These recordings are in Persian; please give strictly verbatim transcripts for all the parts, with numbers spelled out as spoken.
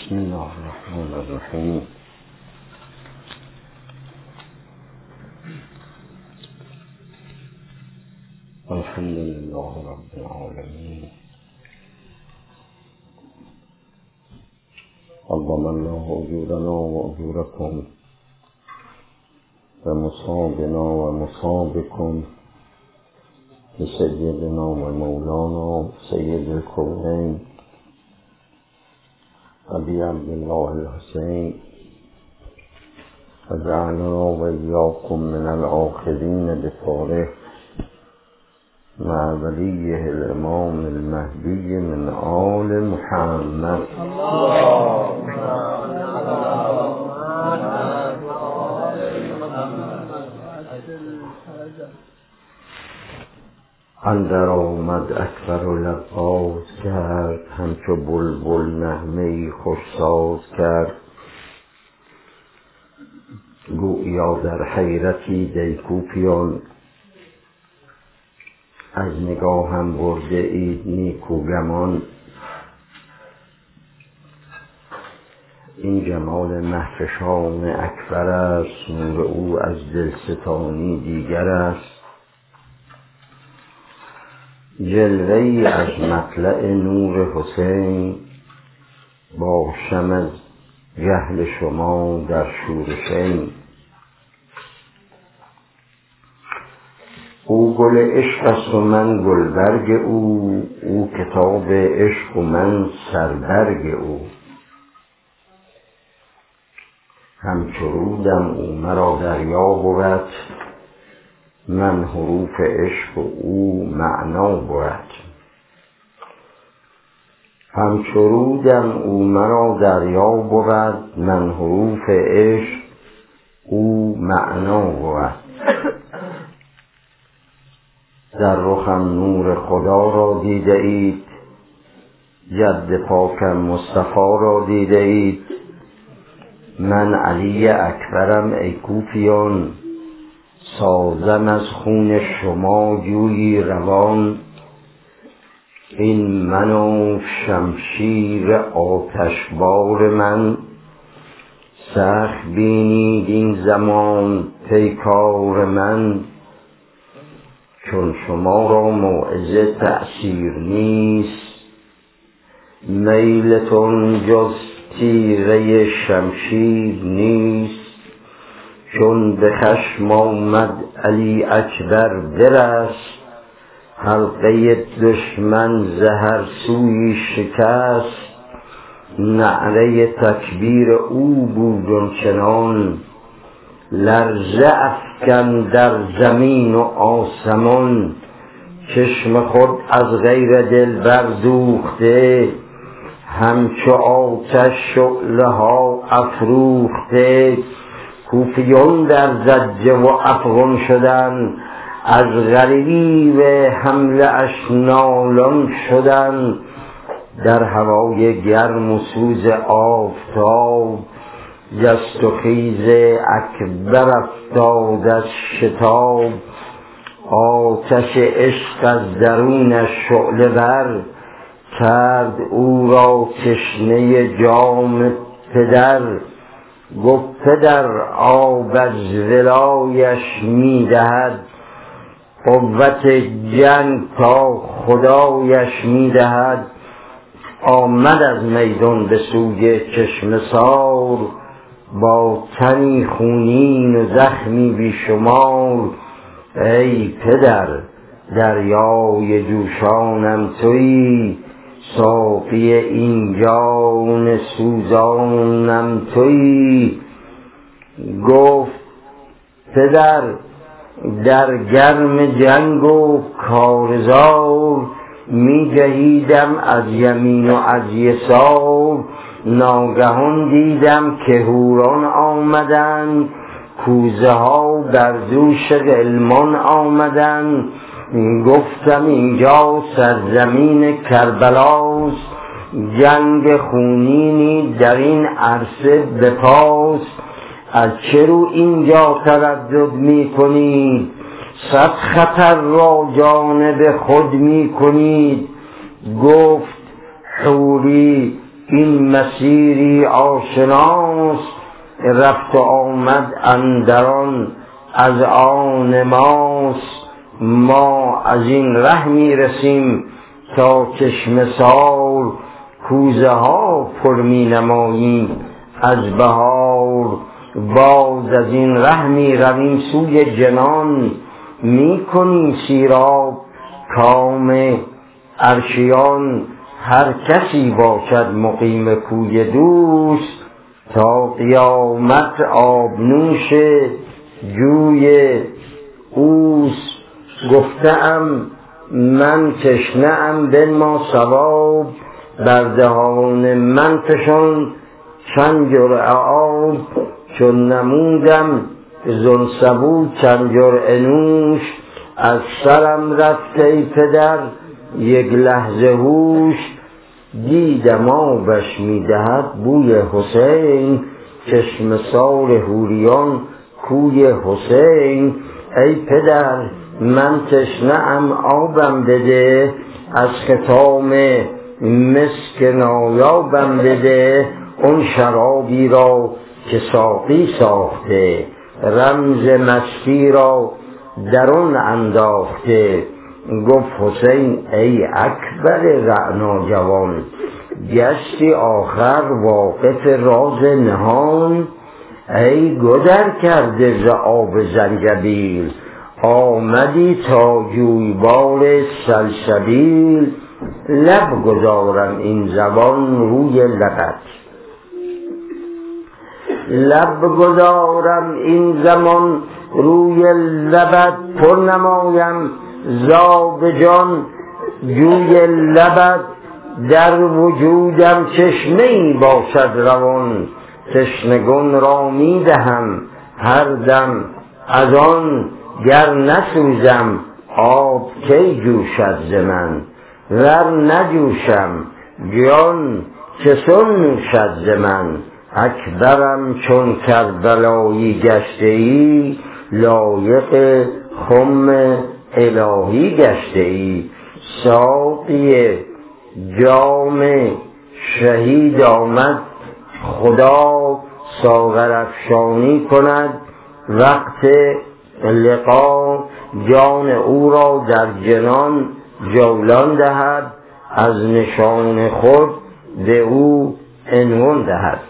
بسم الله الرحمن الرحیم. الحمد لله رب العالمین. عظم الله اجورنا و اجورکم و مصابنا و مصابکم بسیدنا و مولانا سید الکونین ابی عبدالله الحسین وجعلنا و ایاکم من الآخرین بفاره مع ولیه الامام المهدی من آل محمد. اندر آمد اکبر و لباس کرد، همچو بلبل نغمه‌ای خوش ساز کرد. گویا در حیرتی دیکوپیان، از نگاهم برده اید نیکو گمان. این جمال مهفشان اکبر است، نور او از دلستانی دیگر است. جلوه‌ای از مطلع نور حسین، باشم از جهل شما در شورشین. او گل عشق است و من گلبرگ او، او کتاب عشق و من سربرگ او. همچو رودم او مرا دریا بود، من حروف عشق و او معنا بود. همچو رودم او مرا دریا بود، من حروف عشق او معنا بود. در رخم نور خدا را دیده اید، جد پاکم مصطفی را دیده اید. من علی اکبرم ای کوفیان، سازم از خون شما جویی روان. این من و شمشیر آتشبار من، سخت بینید این زمان پیکار من. چون شما را موعظه تأثیر نیست، میلتون جز تیغه شمشیر نیست. چون به خشم آمد علی اکبر برست، حلقه دشمن ز هر سویی شکست. نعره تکبیر او بود چنان، لرزه افکن در زمین و آسمان. چشم خود از غیر دلبر دوخته، همچو آتش شعله ها افروخته. کوفیان در زجه و افغان شدن، از غریو حمله اش نالان شدن. در هوای گرم و سوز آفتاب، جست و خیز اکبر افتاد از شتاب. آتش عشق از درونش شعله ور، کرد او را تشنه جام پدر. گفت پدر آب از ولایش میدهد، قوت جنگ تا خدایش میدهد. آمد از میدان به سوی چشمه سار، با تنی خونین و زخمی بیشمار. ای پدر دریای جوشانم تویی، ساقی این جان سوزانم تویی. گفت پدر در گرم جنگ و کارزار، می جهیدم از یمین و از یسار. ناگهان دیدم که هوران آمدند، کوزه ها بر دوش غلمان آمدند. گفتم اینجا سرزمین کربلاست، جنگ خونینی در این عرصه بپاست. از چه رو اینجا تردد می کنید، صد خطر را جانب خود می کنید. گفت حوری این مسیری آشناست رفت و آمد اندران از آن ماست. ما از این ره می رسیم تا چشمه سار کوزه ها پر می نماییم از بهار. باز از این ره می رویم سوی جنان می کنیم سیراب کام عرشیان. هر کسی باشد مقیم کوی دوست تا قیامت آبنوش جوی اوست. گفتم من تشنه‌ام بنما ثواب بر دهان من فشان چند جرعه آب. چون نمودم زن سبو چند جرعه نوش از سرم رفت ای پدر یک لحظه هوش. دیدم آبش میدهد بوی حسین چشم سار حوریان کوی حسین. ای پدر من تشنه‌ام آبم بده از ختام مسک نایابم بده. اون شرابی را که ساقی ساخته رمز مستی را درون انداخته. گفت حسین ای اکبر رعنا جوان گشتی آخر واقف راز نهان. ای گذر کرده ز آب زنجبیل آمدی تا جویبار سلسبیل. لب گذارم این زبان روی لبت لب گذارم این زمان روی لبت پر نمایم زاب جان جوی لبت. در وجودم چشمه‌ای باشد روان تشنگان را می دهم هر دم از آن. گر نسوزم آب کی جوشد ز من ور نجوشم جان چسان نوشد ز من. اکبرم چون کربلایی گشته ای لایق خم الهی گشته ای. ساقی جام شهید آمد خدا ساغر افشانی کند وقت لقا. جان او را در جنان جولان دهد از نشان خود به او عنوان دهد.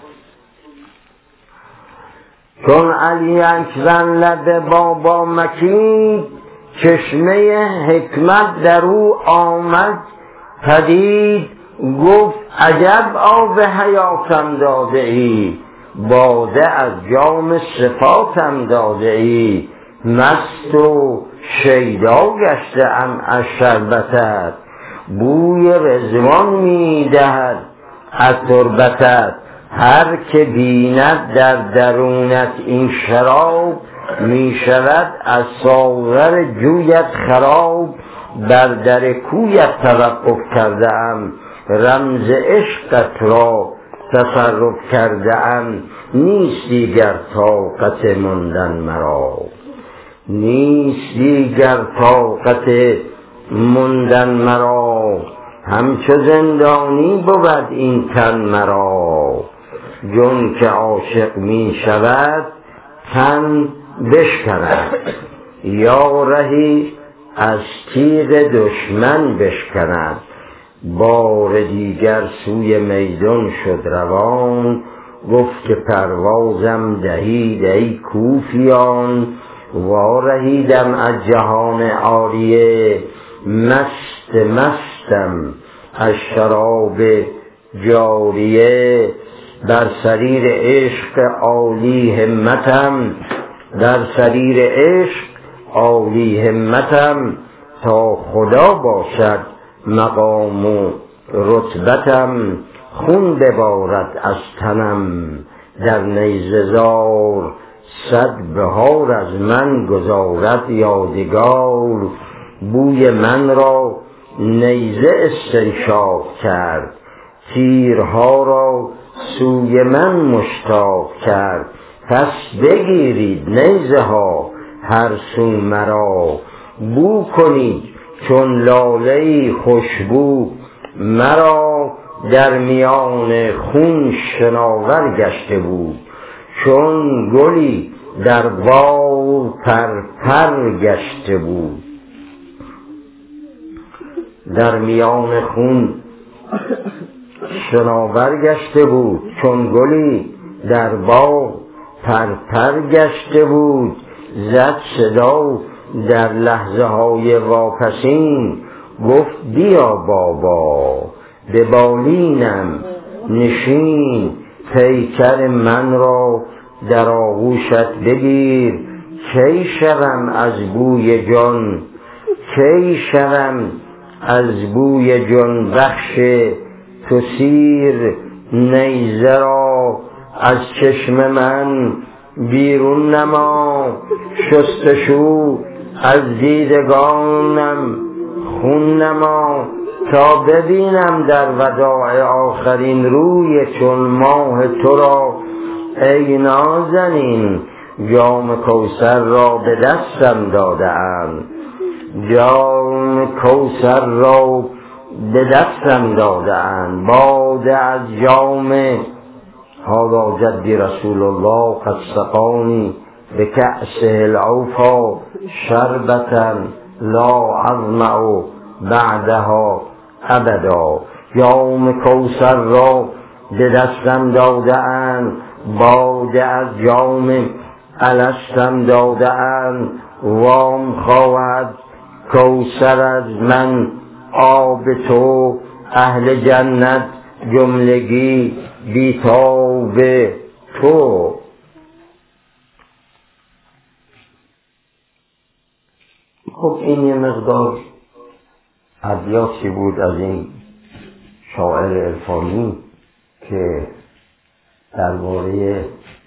چون علی اکبر لب بابا مکید چشمه حکمت در او آمد پدید. گفت عجب آب حیاتم داده ای باده از جام صفاتم داده ای. مست و شیدا گشته ام از شربتت بوی رضوان می دهد از تربتت. هر که بیند در درونت این شراب می شود از ساغر جویت خراب. بر در کویت توقف کرده ام رمز عشقت را تصرف کرده ام. نیست دیگر طاقت ماندن مرا نیست دیگر طاقت ماندن مرا. همچو زندانی بود این تن مرا جون که عاشق می شود تن بشکند. یا رهی از تیغ دشمن بشکند. بار دیگر سوی میدان شد روان گفت که پروازم دهید ای کوفیان. وارهیدم از جهان عاریه مست مستم از شراب جاریه. در سریر عشق عالی همتم در سریر عشق عالی همتم تا خدا باشد مقام و رتبتم. خون ببارد از تنم در نیزه زار صد بهار از من گذارد یادگار. بوی من را نیزه استنشاق کرد تیرها را سوی من مشتاق کرد. پس بگیرید نیزه ها هر سو مرا بو کنید چون لاله خوشبو مرا. در میان خون شناور گشته بود، چون گلی در باغ پرپر گشته بود. در میان خون شناور گشته بود، چون گلی در باغ پرپر گشته بود. زد صدا در لحظه های واپسین، گفت بیا بابا به بالینم نشین. پیکر من را در آغوشت بگیر، کی شوم از بوی جان، کی شوم از بوی جان بخش تو سیر. نیزه را از چشم من بیرون نما، شستشو از دیدگانم خون نما. تا ببینم در وداع آخرین روی چون ماه تو را. ای نازنین جام کوثر را به دستم داده اند، جام کوثر را به دستم داده اند. باده از جام هذا جدی رسول الله قد سقانی به کأسه العوفا شربتا لا اظمأ بعدها ابدا. جام کوثر را به دستم داده اند، باده از جام الستم داده اند. وام خواهد کوثر از من آب تو، اهل جنت جملگی بیتاب تو. خب این یه مقدار ابیاتی بود از این شاعر عرفانی که درباره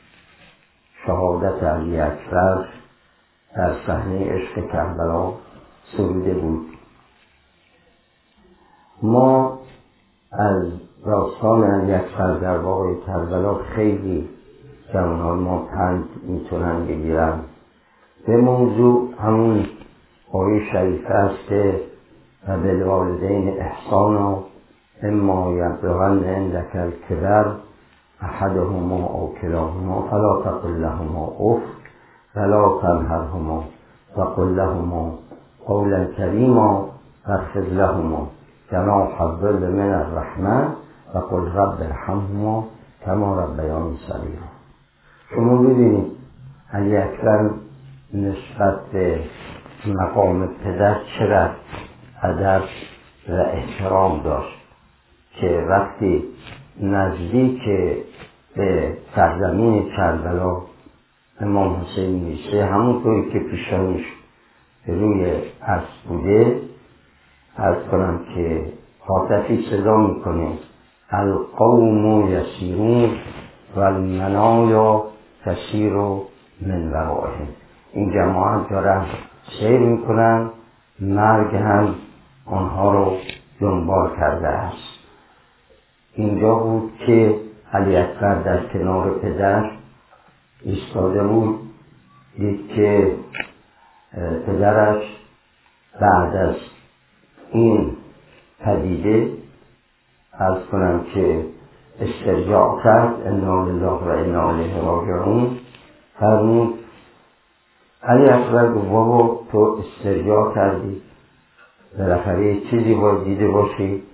شهادت علی اکبر در صحنه عشق کربلا سروده بود. ما از داستان علی اکبر در واقع کربلا خیلی جوانان ما پند میتونن بگیرن. به موضوع همون آیه شریفه است که و بالوالدین احسانا اما یبلغن عندک الکبر احدهما او کلاهما فلا تقل لهما اف ولا تنهرهما وقل لهما قولا کریما واخفض لهما جناح الذل من الرحمة وقل رب ارحمهما کما ربیانی صغیرا. شما ببینید علی اکبر نسبت به مقام پدر چقدر ادب و احترام داشت که وقتی نزدیک به سرزمین کربلا امام حسین میشه، همونطوری که پیشانیش روی اسب بوده، عرض کنم که هاتفی صدا میکنه القوم یسیرون و المنایا تسیر من ورائهم. این جماعت دارن سیر میکنن، مرگ هم آنها رو دنبال کرده است. اینجا بود که علی اکبر در کنار پدر ایستاده بود، دید که پدرش بعد از این پدیده عرض کنم که استرجاع کرد، انا لله و انا الیه راجعون. فرمود علی اکبر گفت بابا تو استرجاع کردی، بالاخره چیزی باید دیده باشی.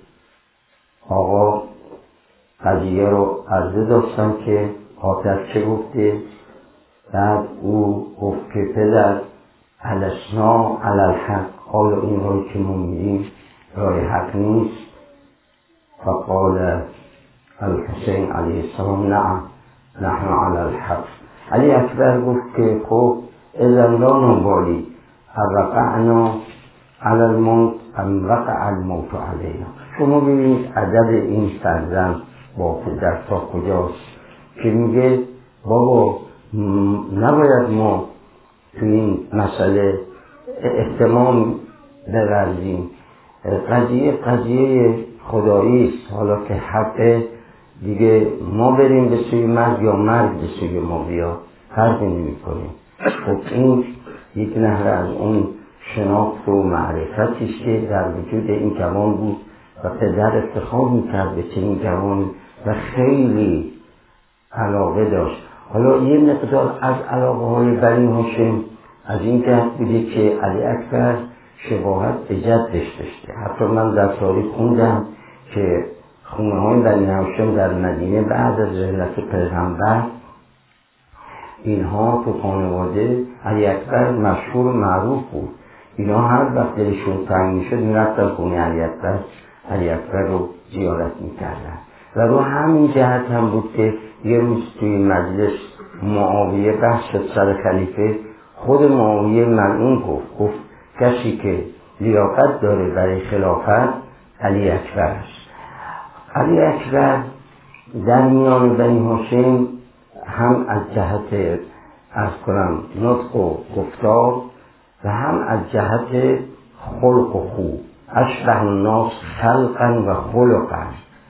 آقا قضیه رو عرضه داشتم که حاطف چه گفته. بعد او گفت که پدر الاسنا علی الحق، آیا این رای که ما میریم رای حق نیست؟ فقال الحسین علیه السلام نعم نحن علی الحق. علی اکبر گفت که خب اذن لا نبالی رقعنا علی الموت ام وقع الموت علینا. شما ببینید ادب این فرزند با پدر تا کجاست که میگه بابا نباید ما تو این مسئله اهتمام بورزیم، قضیه قضیه خدایی است. حالا که حق دیگه ما بریم به سوی مرگ یا مرگ به سوی ما بیا، فرقی نمی کنیم. خب این یک نهر از اون شناخت و معرفتی است که در وجود این جوان بود و پدر افتخار میکرد به چنین جوانی و خیلی علاقه داشت. حالا یه مقدار از علاقه های بنی هاشم از این جهت بوده که علی اکبر شباهت به جدش داشته. حتی من در تاریخ خوندم که خونه های بنی هاشم در مدینه بعد از رحلت پیغمبر اینها تو خانواده علی اکبر مشهور و معروف بود. اینا هر وقت دلشون تنگ میشد میرفتن خونه علی اکبر، علی اکبر رو زیارت میکردن. و رو همین جهت هم بود که یه روز توی مجلس معاویه بحث شد سر خلیفه. خود معاویه ملعون گفت گفت کسی که لیاقت داره برای خلافت علی اکبر است. علی اکبر در میان بنی هاشم هم از جهت از کنم نطق و گفتار و هم از جهت خلق و خوب اشبه الناس خلقا و خلقا.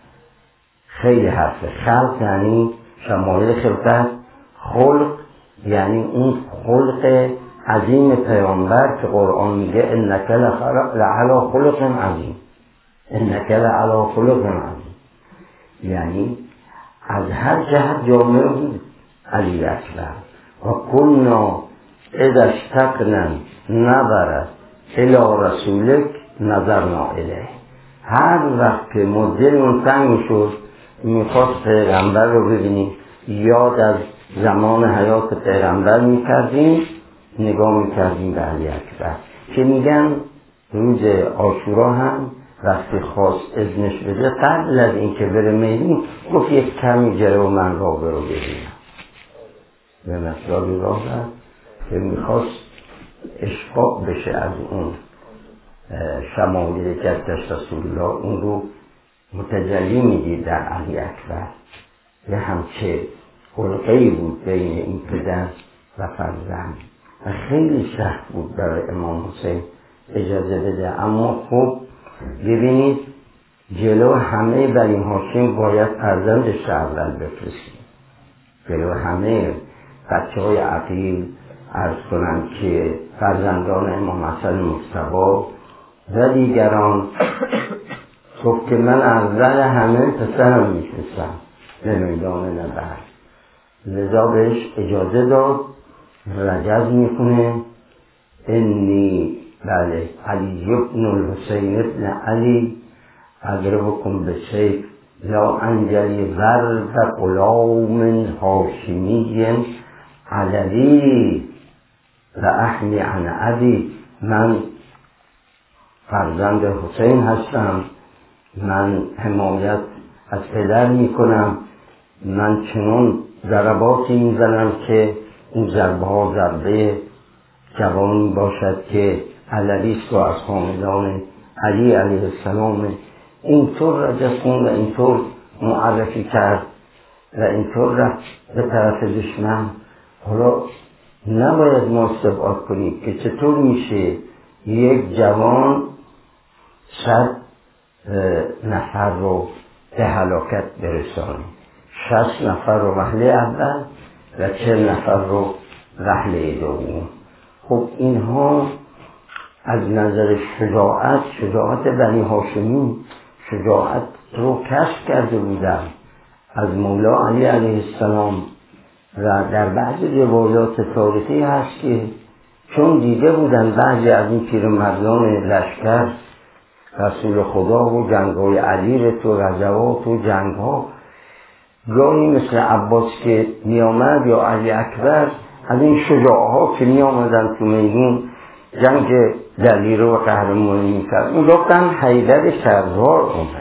خیلی حرفه. خلق یعنی شمایل خلقت، خلق یعنی اون خلق عظیم پیامبر که قرآن میگه انک لعلی خلق عظیم، انک لعلی خلق عظیم، یعنی از هر جهت جامعه بود علی اکبر. و کنا اذا اشتقنا نظر الی رسولک نظرنا الیه. هر وقت که مدلمون تنگ میشد میخواست پیغمبر رو ببینیم، یاد از زمان حیات پیغمبر میکردیم، نگاه میکردیم به علی اکبر. که میگن روز عاشورا هم وقتی خواست اذنش بده قبل از این که بره میدین گفت یک کمی جلو من راه برو ببینم. به مطلبی راه رفت که میخواست اشفاق بشه از اون شمایل جدش رسول الله، اون رو متجلی میدید در علی اکبر. یه همچه خلقه‌ای بود بین این پدر و فرزند و خیلی سخت بود برای امام حسین اجازه بده. اما خب ببینید جلو همه بنی هاشم باید فرزندش اول بفرستید، جلو همه بچه های عقیل عرض کنند که فرزندان امام حسن مجتبی و دیگران. گفت که من اول همه پسرم میفرستم به میدان نبرد. لذا بهش اجازه داد. رجز میکنه انی بله علی ابن الحسین ابن علی اضربکم بسیف لا انجلی ورد غلام هاشمی علوی و احمی عن ابی. من فرزند حسین هستم، من حمایت از پدر میکنم، من چنون ضرباتی میزنم که این ضربه ها ضربه جوانی باشد که علویست و از خاندان علی علیه السلام. اینطور رجز کن و اینطور معرفی کرد و اینطور رفت به طرف دشمن. حالا نباید ما استبعاد کنیم که چطور میشه یک جوان صد نفر رو به هلاکت برسانه، شصت نفر رو وهله اول و چهل نفر رو وهله دوم. خب اینها از نظر شجاعت، شجاعت بنی هاشمی شجاعت رو کشف کرده بودن از مولا علی علیه السلام. و در بعضی روایات تاریخی هست که چون دیده بودن بعضی از این پیرمردان لشکر رسول خدا و جنگ‌های علی رت و غزوات و جنگ‌ها، گاهی مثل عباس که می آمد یا علی اکبر از این شجاعها که می آمدن تو میدون جنگ دلیره و قهرمانی می کرد، اون گفتن حیدر شهریار اومده.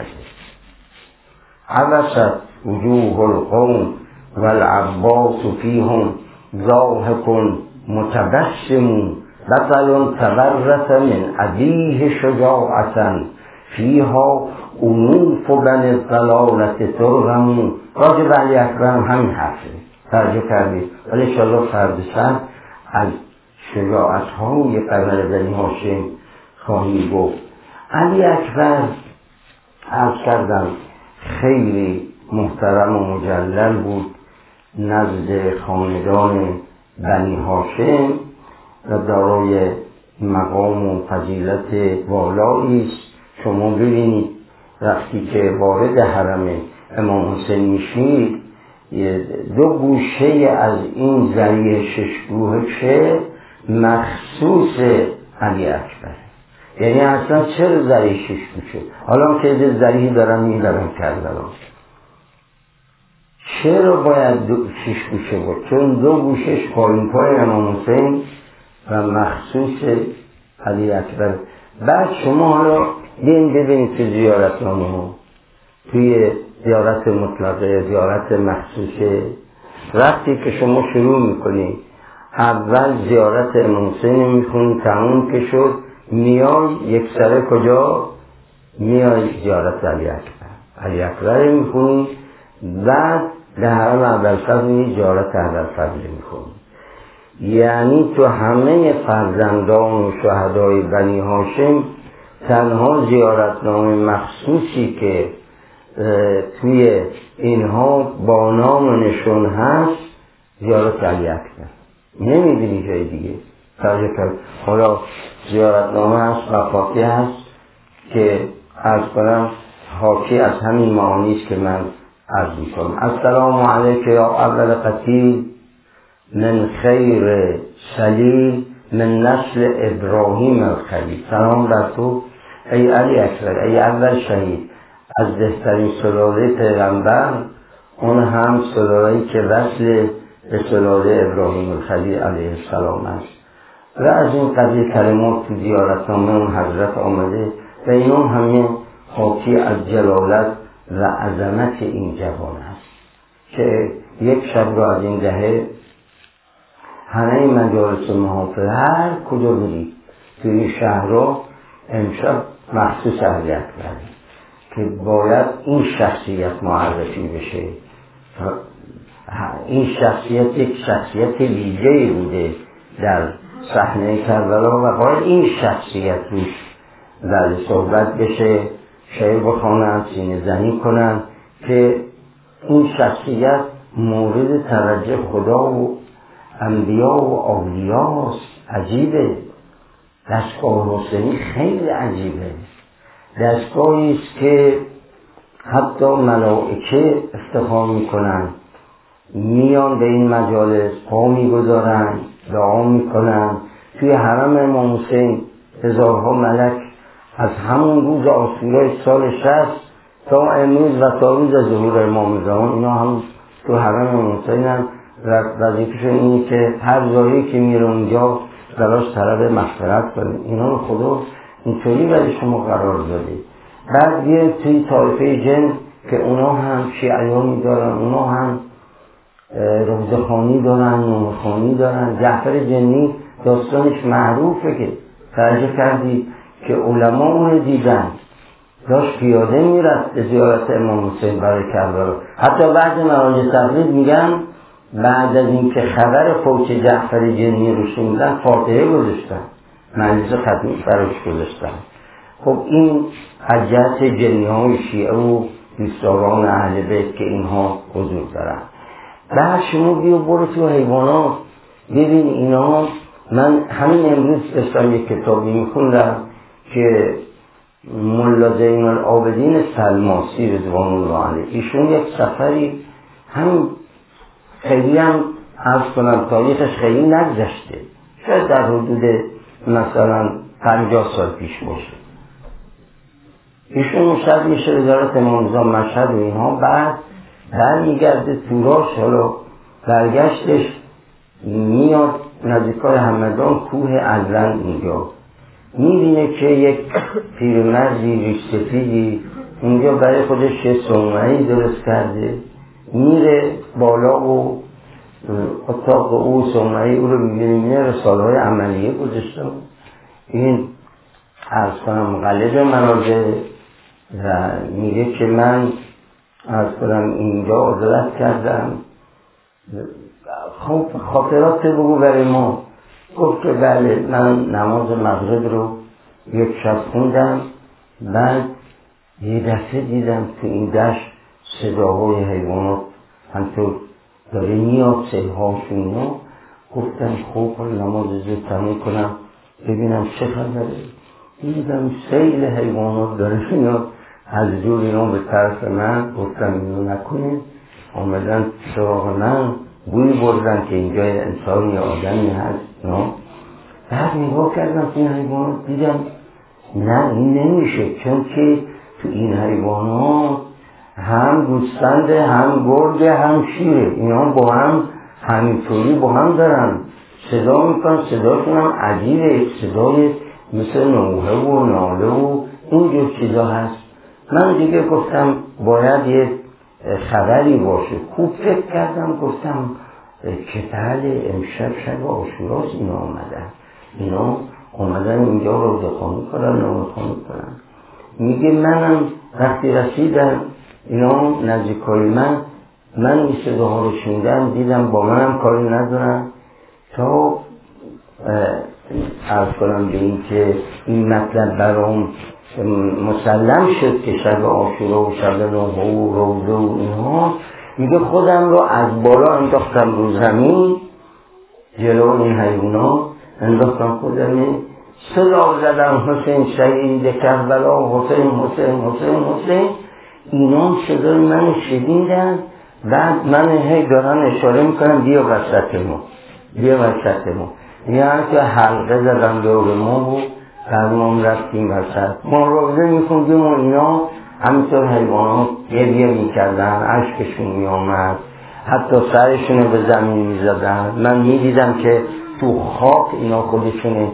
عبست وجوه القوم والعباس فیهم ضاحک متبسم بطل تبرس من ابیه شجاعتا فیها انوف بن الضلالت ترغمون. راجب علی اکبر هم همین حرفه ترجمه کردید، ولی انشاءالله فرد سر از شجاعت های قبل بنی هاشم خواهیم گفت. علی اکبر عرض کردم خیلی محترم و مجلل بود نزد خاندان بنی هاشم و دارای مقام و فضیلت والایی است. شما ببینید وقتی که وارد حرم امام حسین میشید دو گوشه از این ذریع شش گوشه مخصوص علی اکبر. یعنی اصلا چرا ذریع شش گوشه؟ حالا که ذریع دارن میدارن کربلا، چرا باید دو شش گوشه بود؟ چون دو گوشش پایین پای امام حسین و مخصوص علی اکبر. بعد شما حالا بین ببینید که زیارت نامه توی زیارت مطلقه، زیارت مخصوصه، وقتی که شما شروع میکنید اول زیارت امام حسین میخونید، تموم که شد میای یک سره کجا؟ میای زیارت علی اکبر. علی اکبر میخونید، بعد در حرم ابوالفضل زیارت ابوالفضل میخونید. یعنی تو همه فرزندان و شهدای بنی هاشم تنها زیارتنامه مخصوصی که توی اینها با نام و نشون هست زیارت علی اکبر، نمیبینی جای دیگه. حالا زیارتنامه هست مفاتی هست که عرض کنم حاکی از همین معانی است که من عرض میکنم. السلام علیک یا اول قتیل من خیر سلیل من نسل ابراهیم الخلیل. سلام بر تو ای علی اکبر، ای اول شهید از بهترین سلاله پیغمبر، اون هم سلاله‌ای که وصل به سلاله ابراهیم الخلیل علیه السلام است. و از این قضیه کلمات تو زیارتنامه اون حضرت آمده و اینون همه حاکی از جلالت و عظمت این جوان است که یک شب رو از این دهه همه مجالس محافل هر کجا برید توی این شهر رو امشب مخصوص علی اکبر که باید این شخصیت معرفی بشه. این شخصیت یک شخصیت ویژه‌ای بوده در صحنه کربلا و باید این شخصیت روش در صحبت بشه، شعر بخوانند، سینه زنی کنند که این شخصیت مورد توجه خدا و انبیا و اولیاست. عجیبه، دستگاه حسینی خیلی عجیبه، دستگاهی است که حتی ملائکه افتخار میکنن، میان به این مجالس پا میگذارن، دعا میکنن. توی حرم امام حسین هزارها ملک از همون روز عاشورای سال شصت تا امروز و تا روز ظهور امام زمان اینا هم تو حرم امام حسین هم وظیفه‌شون اینه که هر جایی که میره اونجا دراش طلب مغفرت کنه. اینا رو خدا اینطوری برای شما قرار داده. بعد بیاید توی طایفه جن که اونا هم شیعیانی دارن، اونا هم روزخانی دارن، نورخانی دارن. جعفر جنی داستانش معروفه که توجه کردی که علما اون دیدن داشت پیاده میرفت به زیارت امام حسین برای کربلا. حتی بعضی مراجع تقلید میگن بعد از اینکه خبر فوت جعفر جنی رو شنیدن فاتحه گذاشتن، مجلس ختمی براش گذاشتن. خب این از جهت جنی های شیعه و دوستداران اهل بیت که اینها حضور دارن. بعد شما بیو برو تو حیوانات ببین اینا. من همین امروز داشتم یک کتابی میخوندم که ملا زین العابدین سلماسی رضوان الله علیه، ایشون یک سفری هم خیلی هم عرض کنم تاریخش خیلی نگذشته، شاید در حدود مثلا پنجاه سال پیش باشه. ایشون شاید میشه وزارت امام مشهد و اینها، بعد برمیگرده توراش، حالا برگشتش میاد نزدیکای همدان کوه الرند اینجا میبینه که یک پیرمردی ریش سفیدی اونجا برای خودش یه صومعه‌ای درست کرده، میره بالا و اتاق او صومعه او رو میبینه رساله های عملیه گذاشته. این عرض کنم مقلد مراجع و میگه که من عرض کنم اینجا عزلت کردم. خب خاطرات بگو برای ما. گفت که بله من نماز مغرب رو یک شب خوندم، بعد یه دفعه دیدم تو این دشت صداهای حیوانات همطور داره میاد، سیلهاشون رو. گفتم خوب نماز زود تموم کنم ببینم چه خبره. دیدم سیل حیوانات داره میاد از دور اینا به طرف من گفتم اینو نکنید، آمدن سراغ من گوی بردن که اینجا انسان یا آدمی هست. نه بعد نگاه کردم تو این حیوانات دیدم نه این نمیشه، چون که تو این حیوانات هم گوسفنده هم گرگه هم شیره، اینا با هم همینطوری با هم دارن صدا میکنن، صداشون هم عجیبه، صدای مثل نوحه و ناله و اینجور چیزا هست. من دیگه گفتم باید یه خبری باشه. خوب فکر کردم گفتم که بله امشب شب عاشوراست، اینا آمدن اینا آمدن اینجا روزخوانی کنن نامه‌خوانی کنن. میگه منم وقتی رسیدم اینا نزدیکای من من این صداها رو شنیدم، دیدم با منم کاری ندارن تا عرض کنم به این که این مطلب برام مسلم شد که شب عاشورا و شب نوحه و روزه و اینها. میگه خودم رو از بالا انداختم رو زمین جلو این حیونا، انداختم خودم صدا زدم حسین شهید کربلا، حسین حسین حسین حسین. اینا صدای من شنیدن، بعد من هی دارن اشاره میکنم بیا وسط ما بیا وسط ما، یعنی که حلقه زدن دور ما و فرمام رفتیم وسط. ما روزه میخوندیم و اینا همینطور حیوانات گریه میکردن، عشقشون میامد، حتی سرشون رو به زمین میزدن. من میدیدم که تو خاک اینا خودشون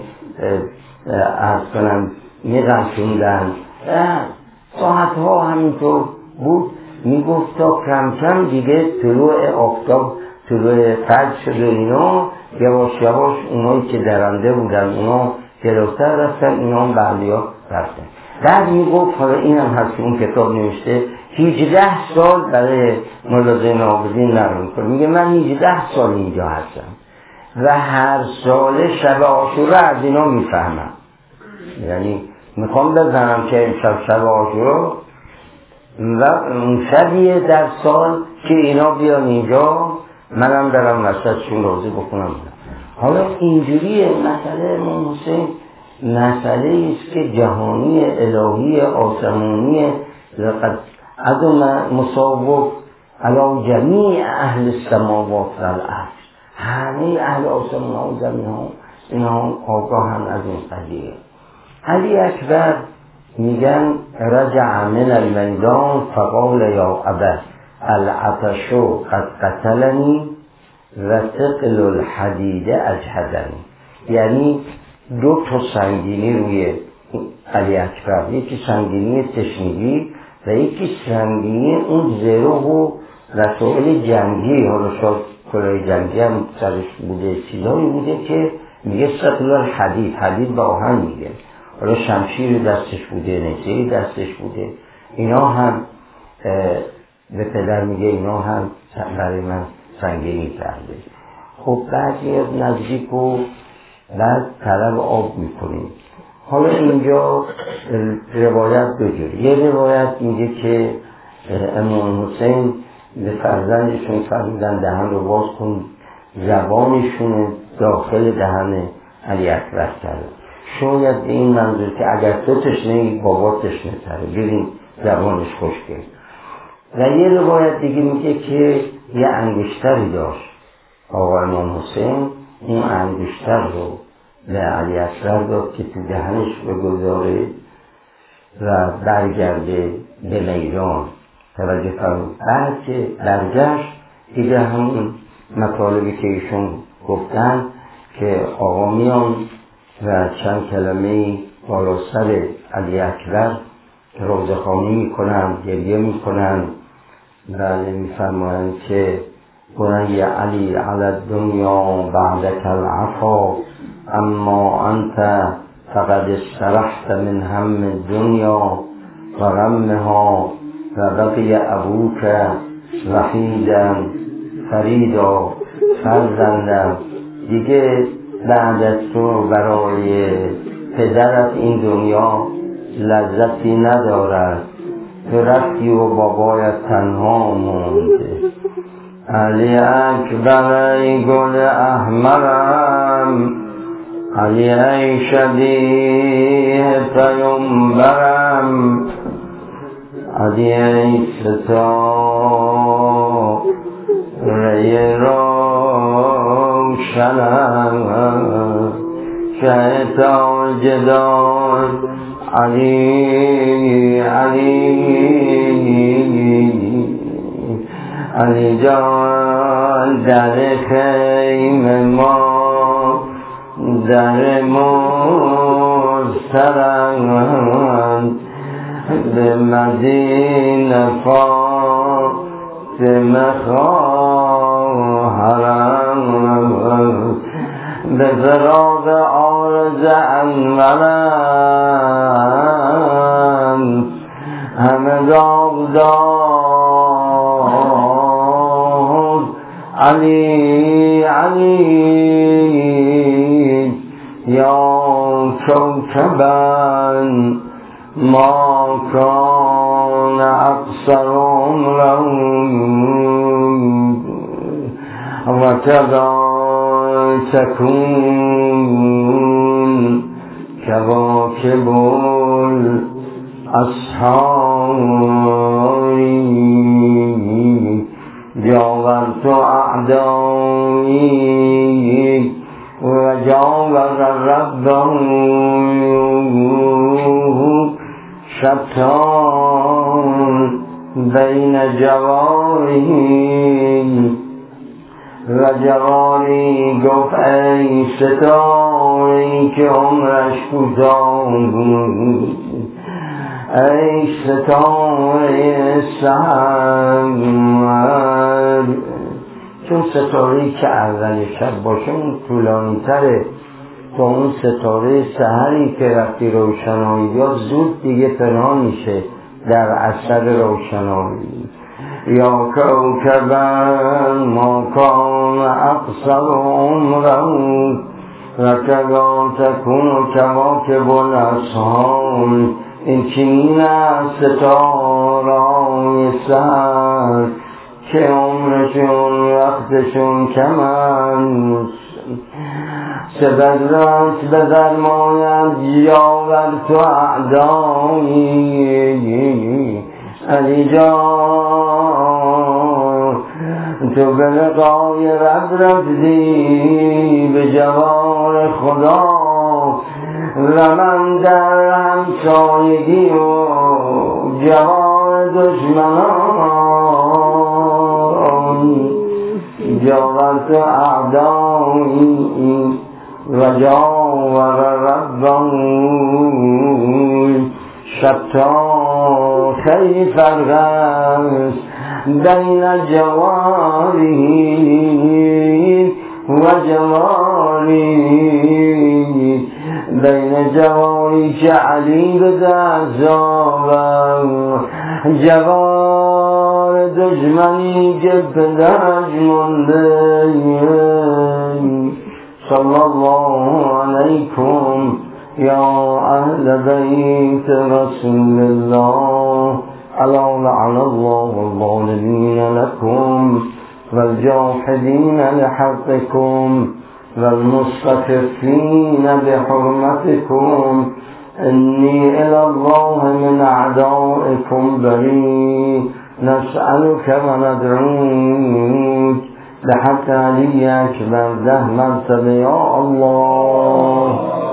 عرض کنم میغلطوندن. ساعت ها همینطور بود. میگفت تا کم کم دیگه طلوع آفتاب طلوع فجر شد و اینا یواش یواش اونایی که درنده بودن اونا جلوتر رفتن، اینا هم بعدی ها رفتن. بعد میگفت حالا این هم هست که اون کتاب نوشته هجده سال برای مولا زین العابدین نرم کنه. میگه من هجده سال اینجا هستم و هر سال شب عاشورا از اینا میفهمم، یعنی میخوام بزنم که امشب شب عاشورا و اون شبیه در سال که اینا بیان اینجا منم برم وسطشون روزه بکنم. حالا اینجوریه مسئله امام حسین، مسئله است که جهانی الهی آسمانی لقد عظم مصوب علی جمیع اهل السماوات و الارض. همه اهل آسمان و زمین ها اینا آگاه هم از این قضیه. علی اکبر میگن رجع من المیدان فقال یا ابا العطشو قد قتلنی و ثقل الحدید اجهدنی. یعنی دو تا سنگینی روی علی اکبر، یکی سنگینی تشنگی و یکی سنگینی اون زره و رسائل جنگی. حالا شاید کلاه جنگی هم سرش بوده، چیزایی بوده که میگه ثقل الحدید، حدید با آهن میگه. حالا شمشیر دستش بوده، نجهی دستش بوده. اینا هم به پدر میگه اینا هم برای من سنگینی کرده. خب بعد یه نزدیک و بعد طلب آب میکنیم. حالا اینجا روایت دو جوری. یه روایت میگه که امام حسین به فرزندشون فرمودن دهن رو باز کن، زبانشون داخل دهن علی اکبر کرد. شاید به این منظور که اگر تو تشنهی بابا تشنه تره، ببین زبانش خشکه. و یه روایت دیگه میگه که یه انگشتری داشت آقا امام حسین، اون انگشتر رو به علی اکبر داد که تو دهنش بگذاره و برگرده به میدان. توجه فرمود. بعد که برگشت دیگه همون مطالبی که ایشون گفتن که آقا میان و چند کلمه بالا سر علی اکبر روزخوانی میکنن، گریه میکنن. بله میفرمایند که قرآن یا علی علی الدنیا بعدک العفا اما انت فقد استرحت من هم الدنیا و غمها و بقی ابوک وحیدا فریدا فرزندم. دیگه بعد از تو برای پدرت این دنیا لذتی ندارد، تو رفتی و بابایت تنها مونده. علی اکبر ای گل احمرم، علی ای شبیه پیامبرم، علی ای ستاره روشنم که تاج دار علی علی علی جان در خیمه ما در مسترند به مدینه فاطمه خواهرم به فراق عارض انورم همه داغ داد علی علی یا کوکبا ما کان اقصر عمرهم و کذا تكون كواكب الأسحار جاورت أعدائي وجاور ربه شتان بين جوارهم و جوانی گفت ای ستاره که عمرش کوتاه بود، ای ستاره سحر، چون ستاره‌ای که اول شب باشه اون طولانی تره تا اون ستاره سحری که وقتی روشنایی یا زود دیگه پنهان میشه در اثر روشنایی. یا کوکبا ما کان اقصر عمره و کذا تکون کواکب الاسحار. این چنین است ستاره‌های سحر که عمرشون وقتشون کم است. سبزرت به درمانت یاورت و اعدایی علی جان تو به لقای رب رفتی به جوار خدا و من در همسایگی و جوار دشمنان جاورت اعدایی و جاور ربان شتا. خیلی فرق است بین جواری و جواری، بین جواری که علی به دست آورد، جوار دشمنی که پدرش مانده. صلی الله علیکم یا اهل بیت رسول الله، الا لعن الله الظالمین لكم والجاحدین لحقكم والمستخفین بحرمتكم انی الى الله من اعدائكم بری نسألك و ندعوك بحق علی اکبر ده مرتبه یا الله.